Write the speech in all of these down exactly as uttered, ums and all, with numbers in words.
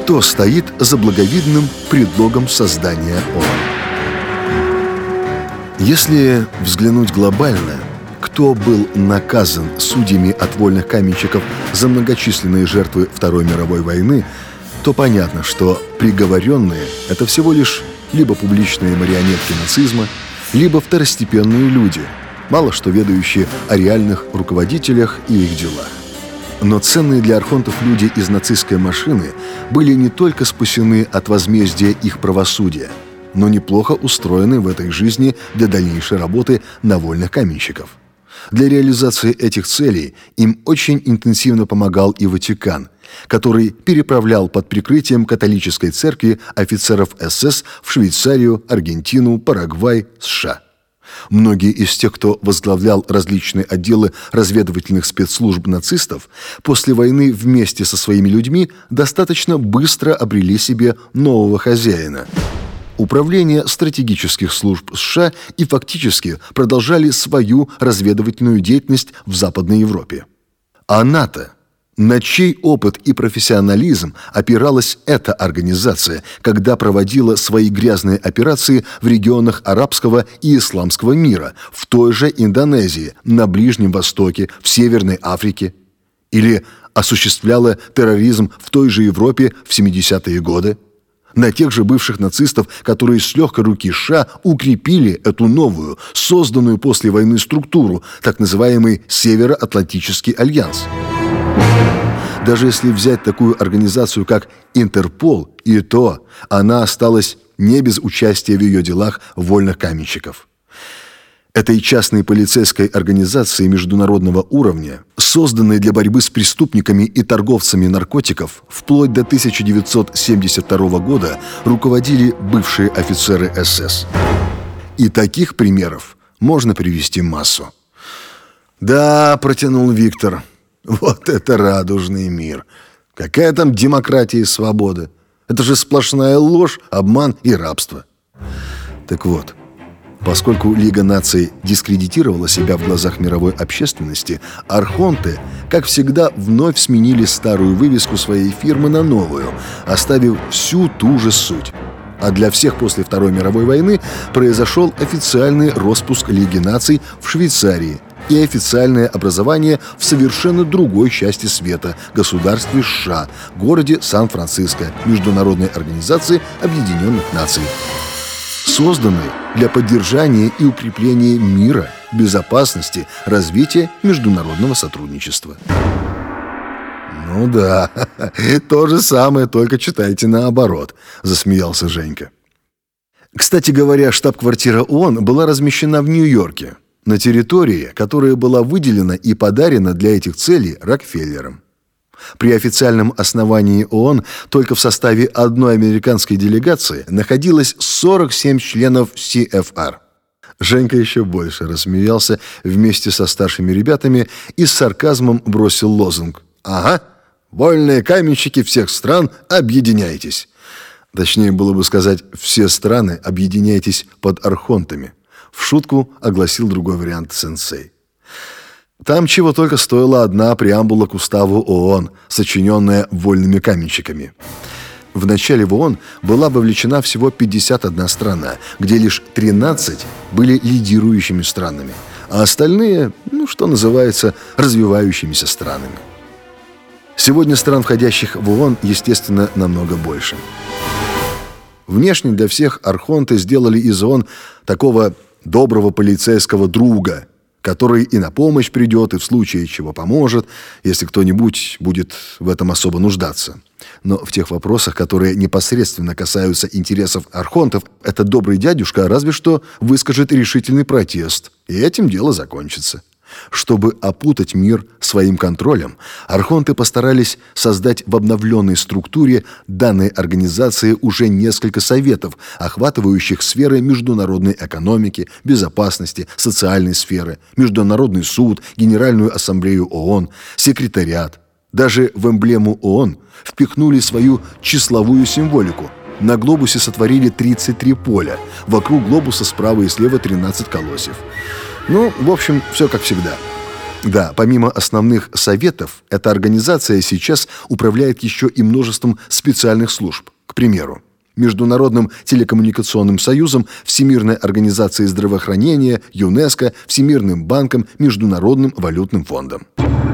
кто стоит за благовидным предлогом создания ООН. Если взглянуть глобально, кто был наказан судьями от вольных каменщиков за многочисленные жертвы Второй мировой войны, то понятно, что приговоренные – это всего лишь либо публичные марионетки нацизма, либо второстепенные люди, мало что ведающие о реальных руководителях и их делах. Но ценные для архонтов люди из нацистской машины были не только спасены от возмездия их правосудия, но неплохо устроены в этой жизни для дальнейшей работы на вольных каменщиков. Для реализации этих целей им очень интенсивно помогал и Ватикан, который переправлял под прикрытием католической церкви офицеров эс эс в Швейцарию, Аргентину, Парагвай, США. Многие из тех, кто возглавлял различные отделы разведывательных спецслужб нацистов, после войны вместе со своими людьми достаточно быстро обрели себе нового хозяина – Управление стратегических служб США и фактически продолжали свою разведывательную деятельность в Западной Европе. А НАТО? На чей опыт и профессионализм опиралась эта организация, когда проводила свои грязные операции в регионах арабского и исламского мира, в той же Индонезии, на Ближнем Востоке, в Северной Африке? Или осуществляла терроризм в той же Европе в семидесятые годы? На тех же бывших нацистов, которые с легкой руки США укрепили эту новую, созданную после войны структуру, так называемый Североатлантический альянс. Даже если взять такую организацию, как Интерпол, и то она осталась не без участия в ее делах вольных каменщиков. Этой частной полицейской организации международного уровня, созданной для борьбы с преступниками и торговцами наркотиков, вплоть до тысяча девятьсот семьдесят второго года руководили бывшие офицеры эс эс. И таких примеров можно привести массу. «Да», — протянул Виктор, — «вот это радужный мир! Какая там демократия и свобода? Это же сплошная ложь, обман и рабство». Так вот, поскольку Лига наций дискредитировала себя в глазах мировой общественности, архонты, как всегда, вновь сменили старую вывеску своей фирмы на новую, оставив всю ту же суть. А для всех после Второй мировой войны произошел официальный распуск Лиги наций в Швейцарии и официальное образование в совершенно другой части света, государстве США, городе Сан-Франциско, Международной организации Объединенных Наций, созданной для поддержания и укрепления мира, безопасности, развития международного сотрудничества. «Ну да, то же самое, только читайте наоборот», — засмеялся Женька. Кстати говоря, штаб-квартира ООН была размещена в Нью-Йорке, на территории, которая была выделена и подарена для этих целей Рокфеллером. При официальном основании ООН только в составе одной американской делегации находилось сорок семь членов си эф ар. Женька еще больше рассмеялся вместе со старшими ребятами и с сарказмом бросил лозунг: «Ага, вольные каменщики всех стран, объединяйтесь!» Точнее было бы сказать: «Все страны, объединяйтесь под архонтами», — в шутку огласил другой вариант сенсей. Там чего только стоила одна преамбула к уставу ООН, сочиненная вольными каменщиками. Вначале в ООН была вовлечена всего пятьдесят одна страна, где лишь тринадцать были лидирующими странами, а остальные, ну, что называется, развивающимися странами. Сегодня стран, входящих в ООН, естественно, намного больше. Внешне для всех архонты сделали из ООН такого доброго полицейского друга, который и на помощь придет, и в случае чего поможет, если кто-нибудь будет в этом особо нуждаться. Но в тех вопросах, которые непосредственно касаются интересов архонтов, этот добрый дядюшка разве что выскажет решительный протест, и этим дело закончится. Чтобы опутать мир своим контролем, архонты постарались создать в обновленной структуре данной организации уже несколько советов, охватывающих сферы международной экономики, безопасности, социальной сферы, Международный суд, Генеральную ассамблею ООН, секретариат. Даже в эмблему ООН впихнули свою числовую символику. На глобусе сотворили тридцать три поля, вокруг глобуса справа и слева тринадцать колосьев. Ну, в общем, все как всегда. Да, помимо основных советов, эта организация сейчас управляет еще и множеством специальных служб. К примеру, Международным телекоммуникационным союзом, Всемирной организацией здравоохранения, ЮНЕСКО, Всемирным банком, Международным валютным фондом.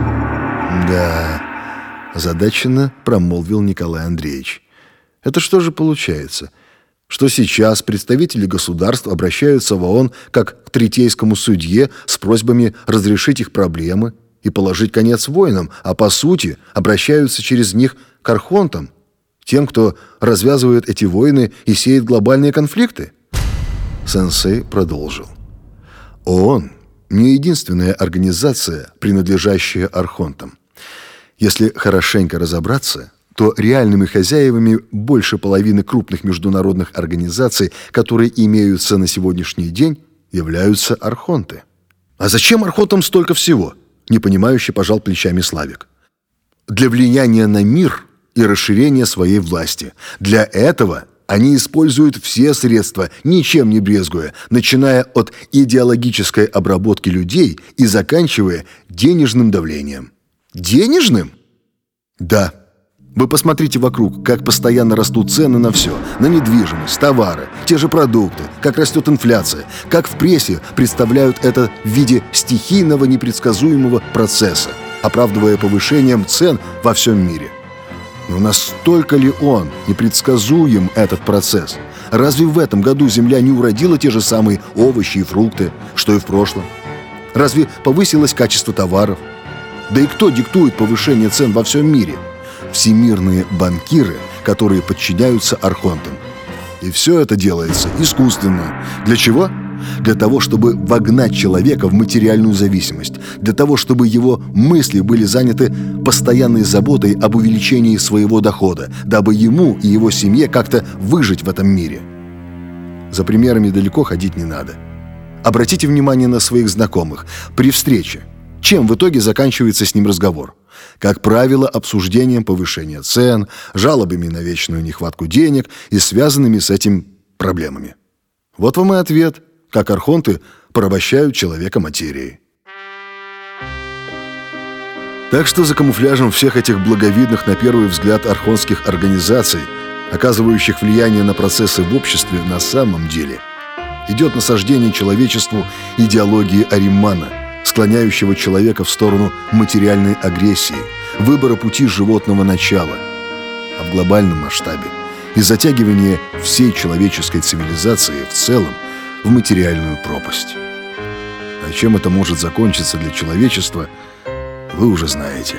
Да, озадаченно промолвил Николай Андреевич. Это что же получается? Что сейчас представители государств обращаются в ООН как к третейскому судье с просьбами разрешить их проблемы и положить конец войнам, а по сути обращаются через них к архонтам, тем, кто развязывает эти войны и сеет глобальные конфликты? Сенсей продолжил. ООН не единственная организация, принадлежащая архонтам. Если хорошенько разобраться, то реальными хозяевами больше половины крупных международных организаций, которые имеются на сегодняшний день, являются архонты. А зачем архонтам столько всего? Непонимающе пожал плечами Славик. Для влияния на мир и расширения своей власти. Для этого они используют все средства, ничем не брезгуя, начиная от идеологической обработки людей и заканчивая денежным давлением. Денежным? Да. Вы посмотрите вокруг, как постоянно растут цены на все. На недвижимость, товары, те же продукты, как растет инфляция, как в прессе представляют это в виде стихийного непредсказуемого процесса, оправдывая повышением цен во всем мире. Но настолько ли он непредсказуем, этот процесс? Разве в этом году земля не уродила те же самые овощи и фрукты, что и в прошлом? Разве повысилось качество товаров? Да и кто диктует повышение цен во всем мире? Всемирные банкиры, которые подчиняются архонтам. И все это делается искусственно. Для чего? Для того, чтобы вогнать человека в материальную зависимость. Для того, чтобы его мысли были заняты постоянной заботой об увеличении своего дохода, дабы ему и его семье как-то выжить в этом мире. За примерами далеко ходить не надо. Обратите внимание на своих знакомых. При встрече чем в итоге заканчивается с ним разговор? Как правило, обсуждением повышения цен, жалобами на вечную нехватку денег и связанными с этим проблемами. Вот вам и ответ, как архонты порабощают человека материей. Так что за камуфляжем всех этих благовидных на первый взгляд архонтских организаций, оказывающих влияние на процессы в обществе, на самом деле идет насаждение человечеству идеологии Аримана, склоняющего человека в сторону материальной агрессии, выбора пути животного начала, а в глобальном масштабе и затягивание всей человеческой цивилизации в целом в материальную пропасть. А чем это может закончиться для человечества, вы уже знаете.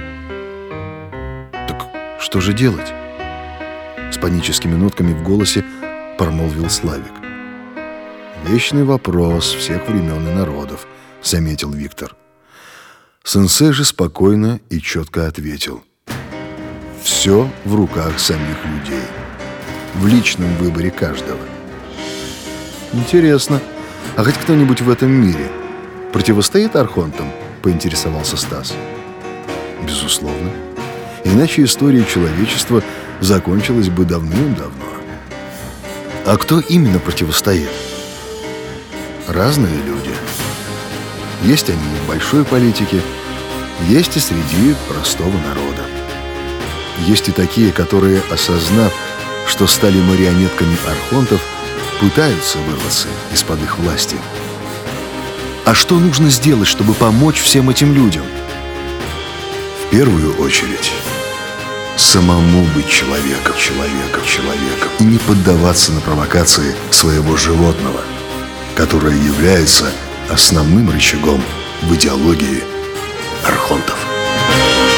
Так что же делать? С паническими нотками в голосе промолвил Славик. Вечный вопрос всех времен и народов, заметил Виктор. Сенсей же спокойно и четко ответил. Все в руках самих людей, в личном выборе каждого. Интересно, а хоть кто-нибудь в этом мире противостоит архонтам? Поинтересовался Стас. Безусловно. Иначе история человечества закончилась бы давным-давно. А кто именно противостоит? Разные люди. Есть они и в большой политике, есть и среди простого народа. Есть и такие, которые, осознав, что стали марионетками архонтов, пытаются вырваться из-под их власти. А что нужно сделать, чтобы помочь всем этим людям? В первую очередь, самому быть человеком, человеком, человеком и не поддаваться на провокации своего животного, которое является основным рычагом в идеологии архонтов.